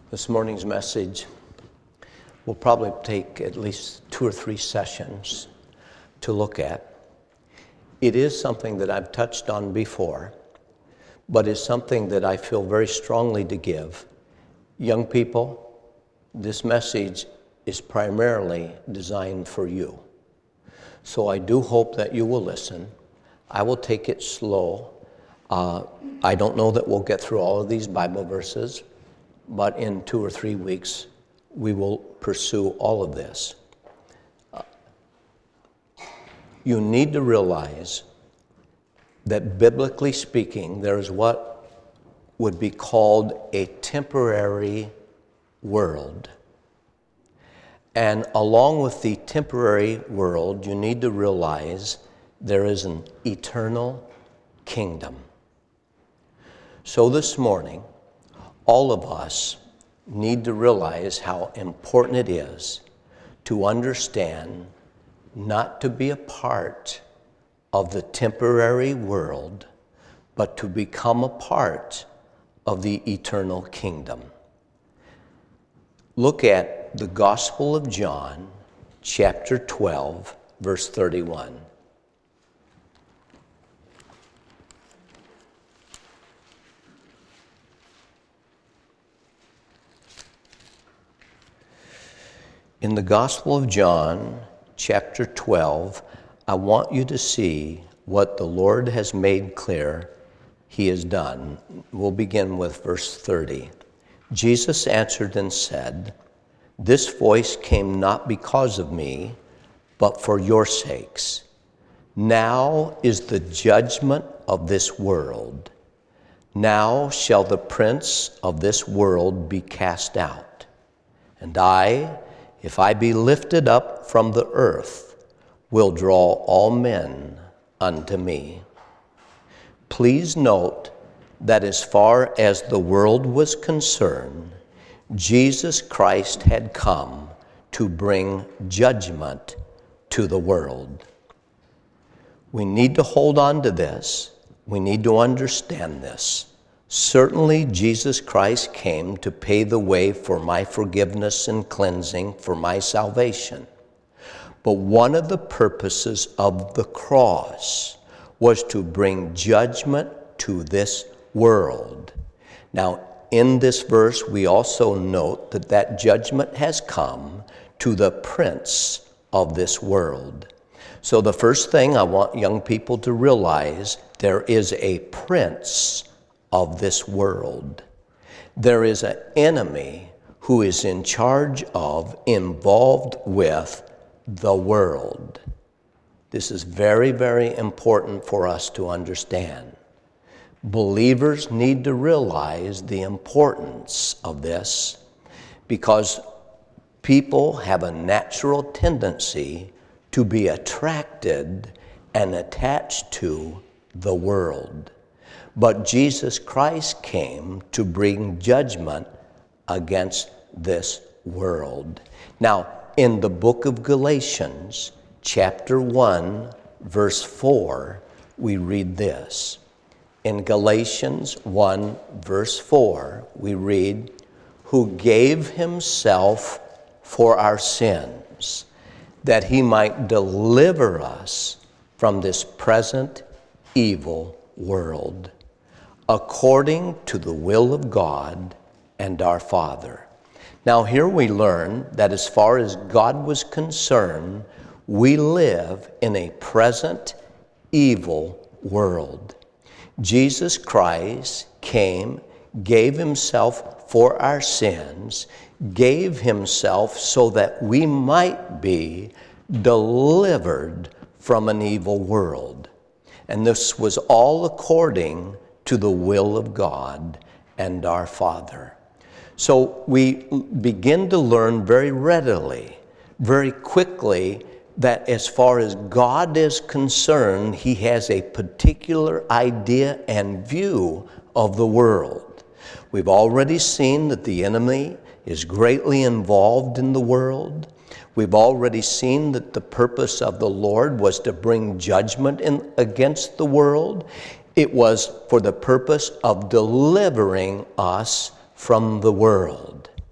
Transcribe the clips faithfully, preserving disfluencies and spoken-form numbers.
This morning's message will probably take at least two or three sessions to look at. It is something that I've touched on before, but it's something that I feel very strongly to give. Young people, this message is primarily designed for you. So I do hope that you will listen. I will take it slow. Uh, I don't know that we'll get through all of these Bible verses, but in two or three weeks, we will pursue all of this. Uh, you need to realize that biblically speaking, there is what would be called a temporary world. And along with the temporary world, you need to realize there is an eternal kingdom. So this morning, all of us need to realize how important it is to understand not to be a part of the temporary world, but to become a part of the eternal kingdom. Look at the Gospel of John, chapter twelve, verse thirty-one. In the Gospel of John, chapter twelve, I want you to see what the Lord has made clear He has done. We'll begin with verse thirty. Jesus answered and said, "This voice came not because of me, but for your sakes. Now is the judgment of this world. Now shall the prince of this world be cast out. And I, if I be lifted up from the earth, will draw all men unto me." Please note that as far as the world was concerned, Jesus Christ had come to bring judgment to the world. We need to hold on to this. We need to understand this. Certainly, Jesus Christ came to pay the way for my forgiveness and cleansing, for my salvation. But one of the purposes of the cross was to bring judgment to this world. Now, in this verse, we also note that that judgment has come to the prince of this world. So the first thing I want young people to realize, there is a prince of this world. There is an enemy who is in charge of, involved with the world. This is very, very important for us to understand. Believers need to realize the importance of this, because people have a natural tendency to be attracted and attached to the world. But Jesus Christ came to bring judgment against this world. Now, in the book of Galatians, chapter one, verse four, we read this. In Galatians one, verse four, we read, "Who gave himself for our sins, that he might deliver us from this present evil world, according to the will of God and our Father." Now here we learn that as far as God was concerned, we live in a present evil world. Jesus Christ came, gave himself for our sins, gave himself so that we might be delivered from an evil world. And this was all according to the will of God and our Father. So we begin to learn very readily, very quickly, that as far as God is concerned, He has a particular idea and view of the world. We've already seen that the enemy is greatly involved in the world. We've already seen that the purpose of the Lord was to bring judgment in, against the world. It was for the purpose of delivering us from the world.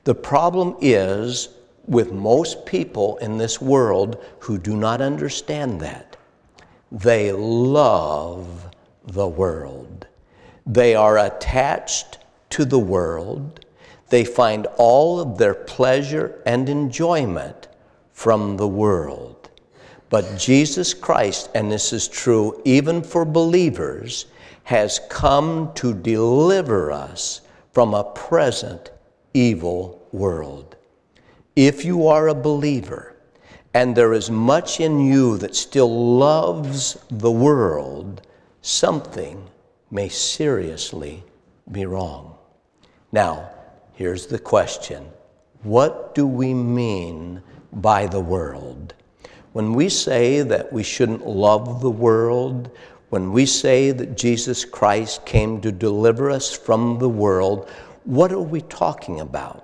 The problem is with most people in this world who do not understand that. They love the world. They are attached to the world. They find all of their pleasure and enjoyment from the world. But Jesus Christ, and this is true even for believers, has come to deliver us from a present evil world. If you are a believer and there is much in you that still loves the world, something may seriously be wrong. Now, here's the question. What do we mean by the world? When we say that we shouldn't love the world, when we say that Jesus Christ came to deliver us from the world, what are we talking about?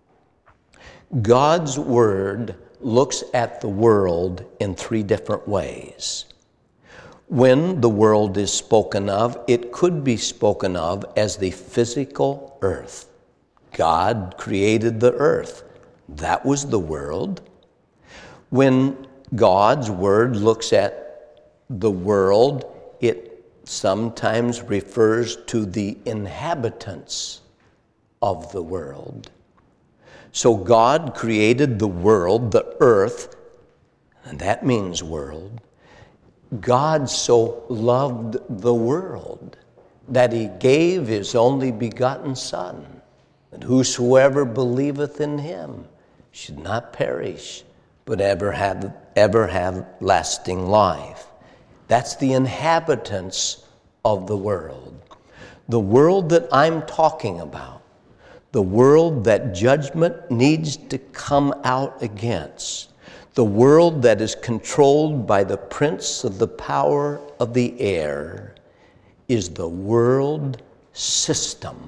God's Word looks at the world in three different ways. When the world is spoken of, it could be spoken of as the physical earth. God created the earth. That was the world. When God's Word looks at the world, it sometimes refers to the inhabitants of the world. So God created the world, the earth, and that means world. God so loved the world that he gave his only begotten Son, that whosoever believeth in him should not perish, but ever have, ever have lasting life. That's the inhabitants of the world. The world that I'm talking about, the world that judgment needs to come out against, the world that is controlled by the prince of the power of the air, is the world system.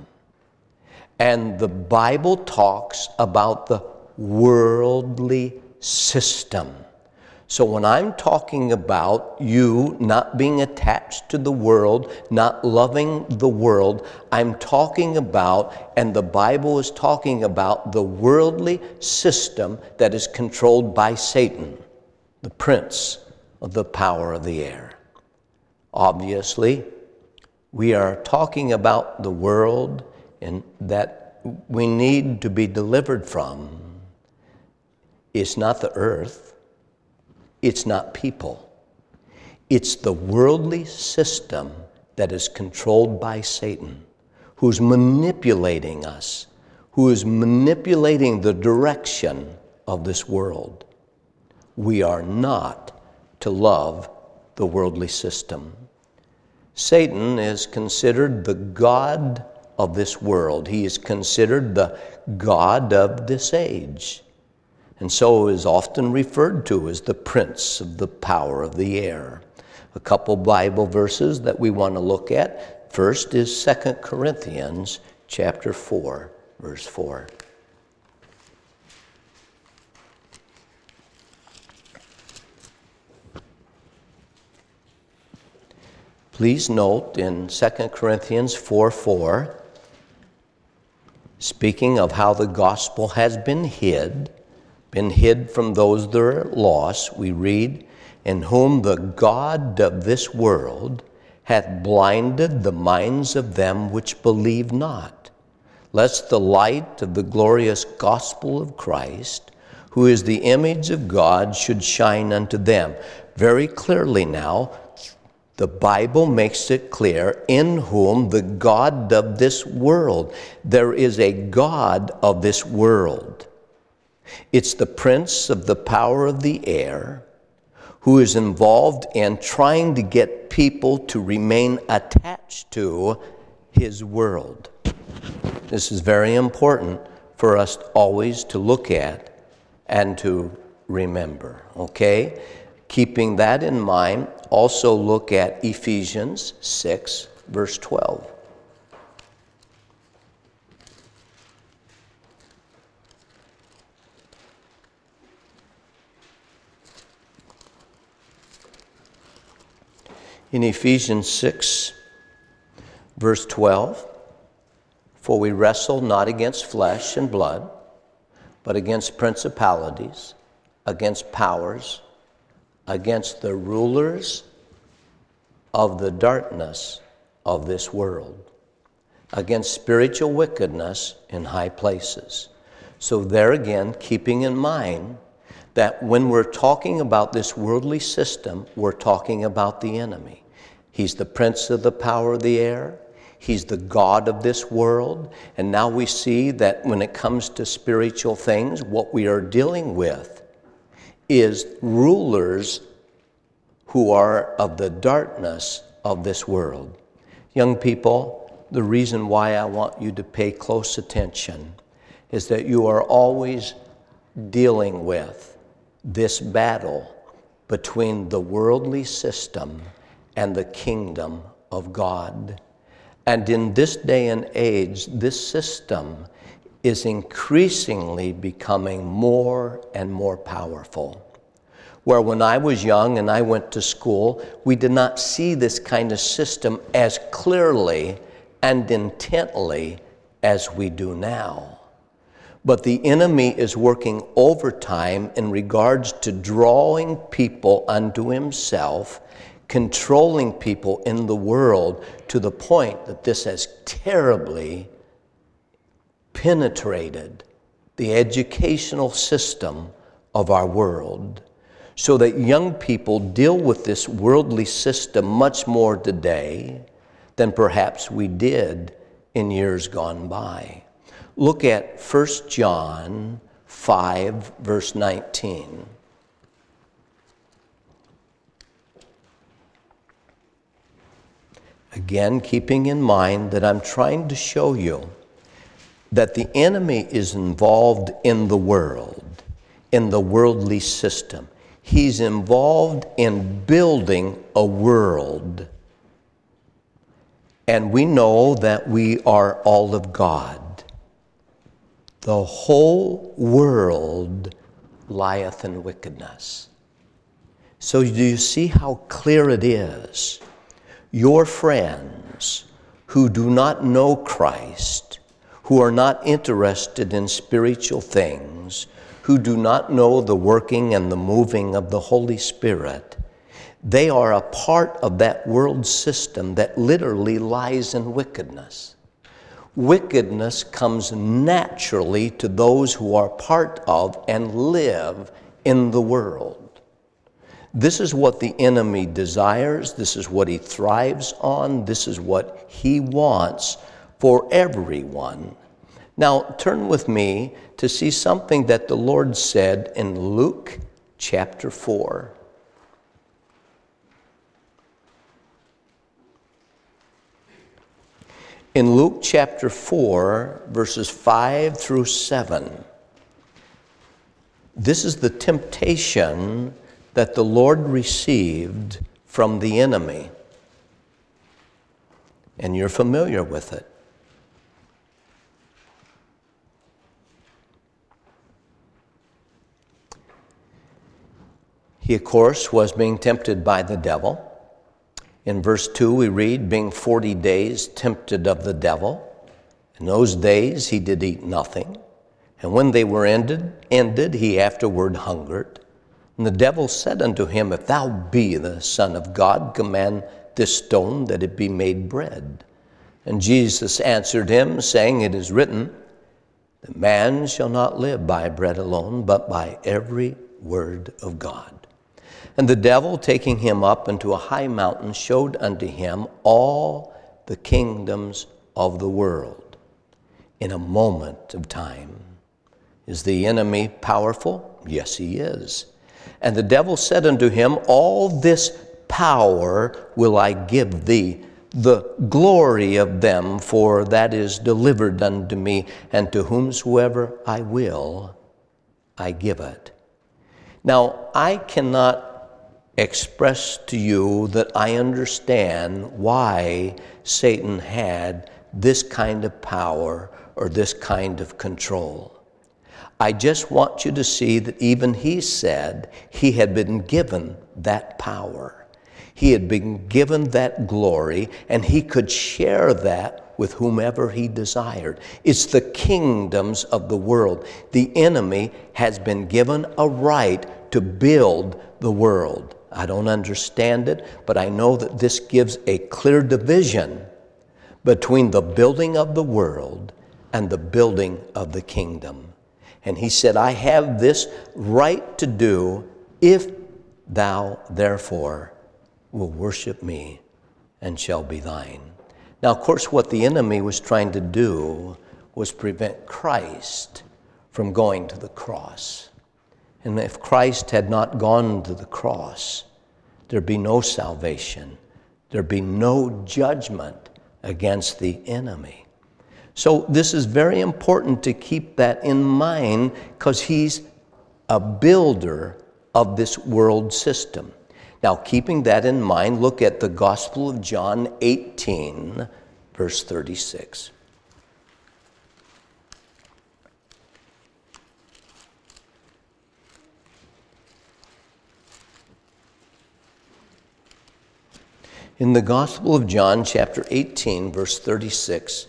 And the Bible talks about the worldly system. So when I'm talking about you not being attached to the world, not loving the world, I'm talking about, and the Bible is talking about, the worldly system that is controlled by Satan, the prince of the power of the air. Obviously, we are talking about the world and that we need to be delivered from. It's not the earth. It's not people. It's the worldly system that is controlled by Satan, who's manipulating us, who is manipulating the direction of this world. We are not to love the worldly system. Satan is considered the god of this world. He is considered the god of this age, and so is often referred to as the prince of the power of the air. A couple Bible verses that we want to look at. First is Second Corinthians chapter four, verse four. Please note in Second Corinthians four four, speaking of how the gospel has been hid, been hid from those that are lost, we read, in whom the God of this world hath blinded the minds of them which believe not, lest the light of the glorious gospel of Christ, who is the image of God, should shine unto them. Very clearly now, the Bible makes it clear, in whom the God of this world. There is a God of this world. It's the prince of the power of the air who is involved in trying to get people to remain attached to his world. This is very important for us always to look at and to remember, okay? Keeping that in mind, also look at Ephesians six, verse twelve. In Ephesians six, verse twelve, for we wrestle not against flesh and blood, but against principalities, against powers, against the rulers of the darkness of this world, against spiritual wickedness in high places. So there again, keeping in mind that when we're talking about this worldly system, we're talking about the enemy. He's the prince of the power of the air. He's the god of this world. And now we see that when it comes to spiritual things, what we are dealing with is rulers who are of the darkness of this world. Young people, the reason why I want you to pay close attention is that you are always dealing with this battle between the worldly system and the kingdom of God. And in this day and age, this system is increasingly becoming more and more powerful. Where when I was young and I went to school, we did not see this kind of system as clearly and intently as we do now. But the enemy is working overtime in regards to drawing people unto himself, controlling people in the world to the point that this has terribly penetrated the educational system of our world, so that young people deal with this worldly system much more today than perhaps we did in years gone by. Look at First John five, verse nineteen. Again, keeping in mind that I'm trying to show you that the enemy is involved in the world, in the worldly system. He's involved in building a world. And we know that we are all of God. The whole world lieth in wickedness. So do you see how clear it is? Your friends who do not know Christ, who are not interested in spiritual things, who do not know the working and the moving of the Holy Spirit, they are a part of that world system that literally lies in wickedness. Wickedness comes naturally to those who are part of and live in the world. This is what the enemy desires. This is what he thrives on. This is what he wants for everyone. Now, turn with me to see something that the Lord said in Luke chapter four. In Luke chapter four, verses five through seven, this is the temptation that the Lord received from the enemy. And you're familiar with it. He, of course, was being tempted by the devil. In verse two, we read, being forty days tempted of the devil. In those days he did eat nothing. And when they were ended, ended, he afterward hungered. And the devil said unto him, if thou be the Son of God, command this stone that it be made bread. And Jesus answered him, saying, it is written, that man shall not live by bread alone, but by every word of God. And the devil, taking him up into a high mountain, showed unto him all the kingdoms of the world in a moment of time. Is the enemy powerful? Yes, he is. And the devil said unto him, all this power will I give thee, the glory of them, for that is delivered unto me, and to whomsoever I will, I give it. Now, I cannot express to you that I understand why Satan had this kind of power or this kind of control. I just want you to see that even he said he had been given that power. He had been given that glory, and he could share that with whomever he desired. It's the kingdoms of the world. The enemy has been given a right to build the world. I don't understand it, but I know that this gives a clear division between the building of the world and the building of the kingdom. And he said, I have this right to do if thou therefore will worship me and shall be thine. Now, of course, what the enemy was trying to do was prevent Christ from going to the cross. And if Christ had not gone to the cross, there'd be no salvation. There'd be no judgment against the enemy. So this is very important to keep that in mind, because he's a builder of this world system. Now, keeping that in mind, look at the Gospel of John eighteen, verse thirty-six. In the Gospel of John, chapter eighteen, verse thirty-six,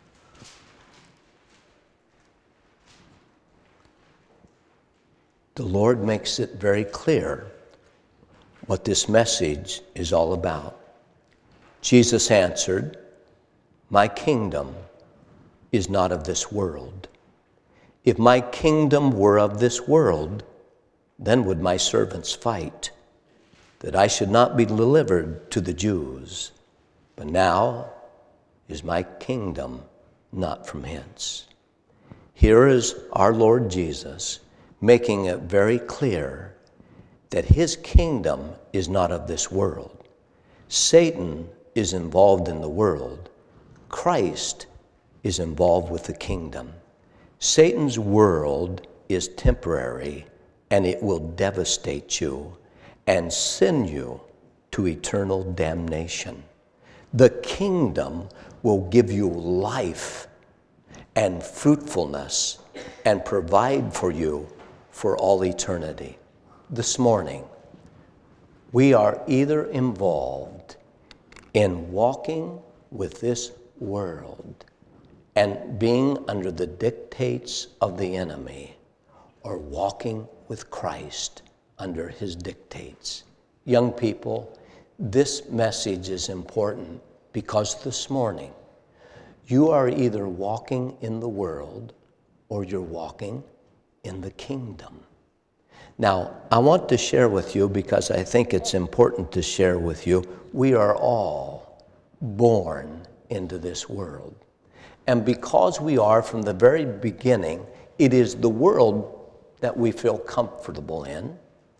the Lord makes it very clear what this message is all about. Jesus answered, my kingdom is not of this world. If my kingdom were of this world, then would my servants fight, that I should not be delivered to the Jews. But now is my kingdom not from hence. Here is our Lord Jesus making it very clear that his kingdom is not of this world. Satan is involved in the world. Christ is involved with the kingdom. Satan's world is temporary, and it will devastate you and send you to eternal damnation. The kingdom will give you life and fruitfulness and provide for you for all eternity. This morning, we are either involved in walking with this world and being under the dictates of the enemy, or walking with Christ under his dictates. Young people, this message is important because this morning you are either walking in the world or you're walking in the kingdom. Now, I want to share with you, because I think it's important to share with you, we are all born into this world. And because we are from the very beginning, it is the world that we feel comfortable in.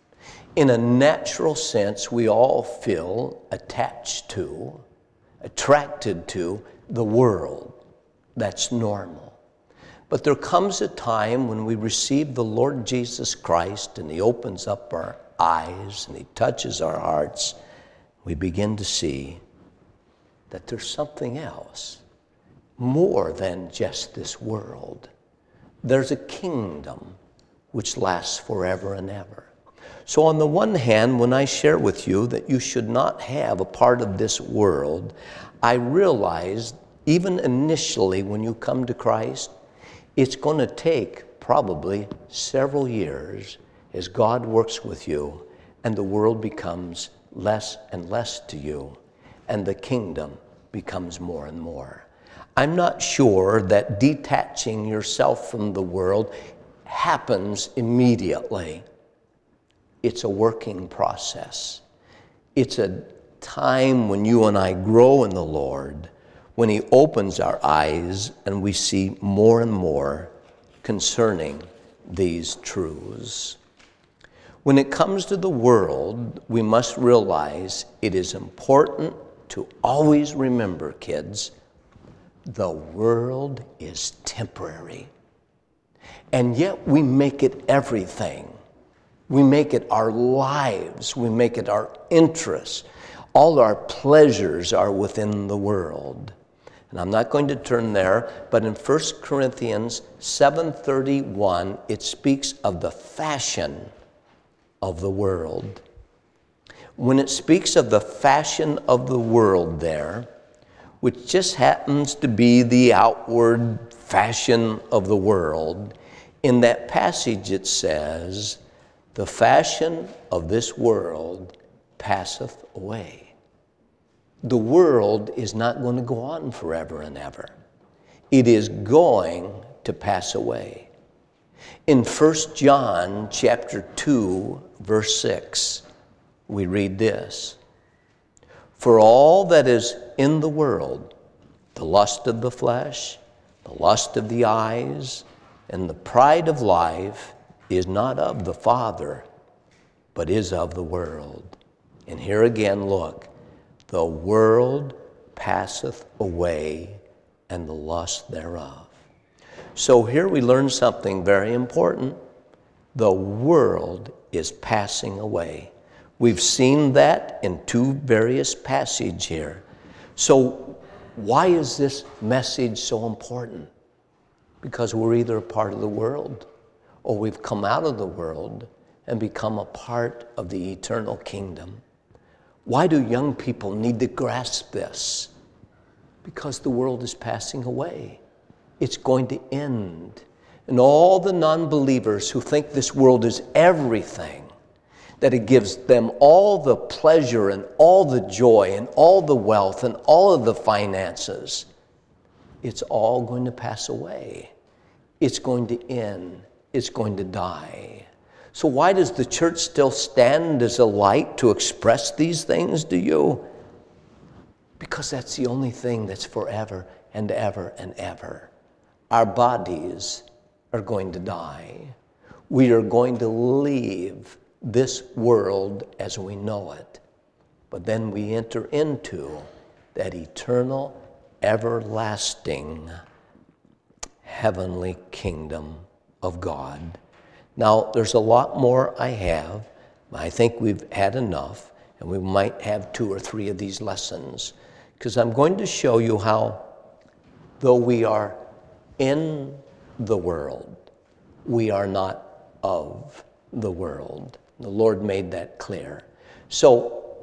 In a natural sense, we all feel attached to, attracted to the world. That's normal. But there comes a time when we receive the Lord Jesus Christ, and he opens up our eyes and he touches our hearts. We begin to see that there's something else, more than just this world. There's a kingdom which lasts forever and ever. So on the one hand, when I share with you that you should not have a part of this world, I realize even initially when you come to Christ, it's going to take probably several years as God works with you and the world becomes less and less to you and the kingdom becomes more and more. I'm not sure that detaching yourself from the world happens immediately. It's a working process. It's a time when you and I grow in the Lord, when he opens our eyes and we see more and more concerning these truths. When it comes to the world, we must realize it is important to always remember, kids, the world is temporary. And yet we make it everything. We make it our lives. We make it our interests. All our pleasures are within the world. And I'm not going to turn there, but in First Corinthians seven thirty-one, it speaks of the fashion of the world. When it speaks of the fashion of the world there, which just happens to be the outward fashion of the world, in that passage it says, the fashion of this world passeth away. The world is not going to go on forever and ever. It is going to pass away. In First John chapter two, verse six, we read this, for all that is in the world, the lust of the flesh, the lust of the eyes, and the pride of life is not of the Father, but is of the world. And here again, look, the world passeth away, and the lust thereof. So here we learn something very important. The world is passing away. We've seen that in two various passages here. So why is this message so important? Because we're either a part of the world or we've come out of the world and become a part of the eternal kingdom. Why do young people need to grasp this? Because the world is passing away. It's going to end. And all the non-believers who think this world is everything, that it gives them all the pleasure and all the joy and all the wealth and all of the finances, it's all going to pass away. It's going to end. It's going to die. So why does the church still stand as a light to express these things to you? Because that's the only thing that's forever and ever and ever. Our bodies are going to die. We are going to leave this world as we know it. But then we enter into that eternal, everlasting, heavenly kingdom of God. Now, there's a lot more I have. I think we've had enough, and we might have two or three of these lessons, because I'm going to show you how, though we are in the world, we are not of the world. The Lord made that clear. So,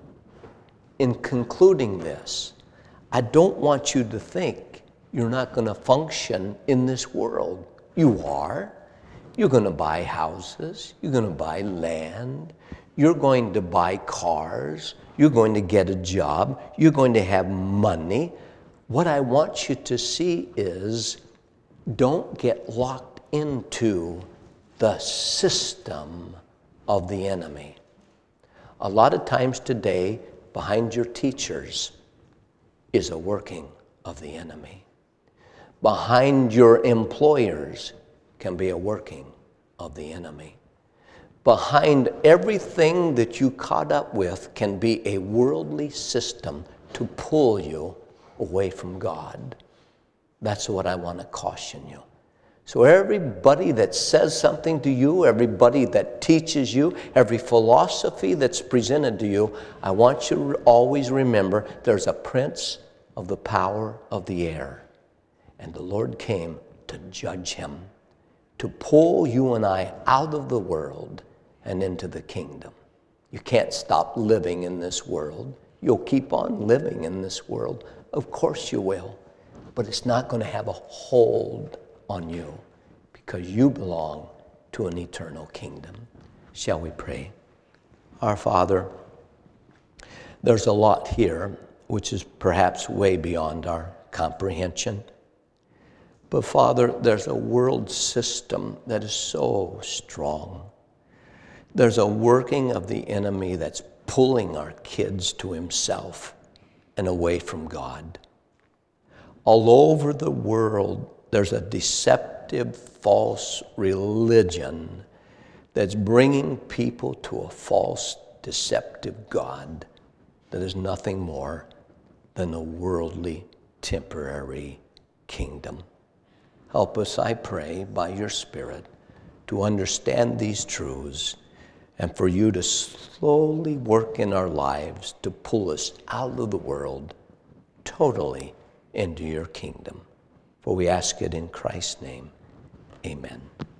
in concluding this, I don't want you to think you're not going to function in this world. You are. You're going to buy houses. You're going to buy land. You're going to buy cars. You're going to get a job. You're going to have money. What I want you to see is, don't get locked into the system of the enemy. A lot of times today, behind your teachers is a working of the enemy. Behind your employers can be a working of the enemy. Behind everything that you caught up with can be a worldly system to pull you away from God. That's what I want to caution you. So everybody that says something to you, everybody that teaches you, every philosophy that's presented to you, I want you to always remember there's a prince of the power of the air. And the Lord came to judge him, to pull you and I out of the world and into the kingdom. You can't stop living in this world. You'll keep on living in this world. Of course you will. But it's not going to have a hold on you, because you belong to an eternal kingdom. Shall we pray? Our Father, there's a lot here which is perhaps way beyond our comprehension. But Father, there's a world system that is so strong. There's a working of the enemy that's pulling our kids to himself and away from God. All over the world, there's a deceptive, false religion that's bringing people to a false, deceptive God that is nothing more than a worldly, temporary kingdom. Help us, I pray, by your Spirit, to understand these truths and for you to slowly work in our lives to pull us out of the world totally into your kingdom. For we ask it in Christ's name. Amen.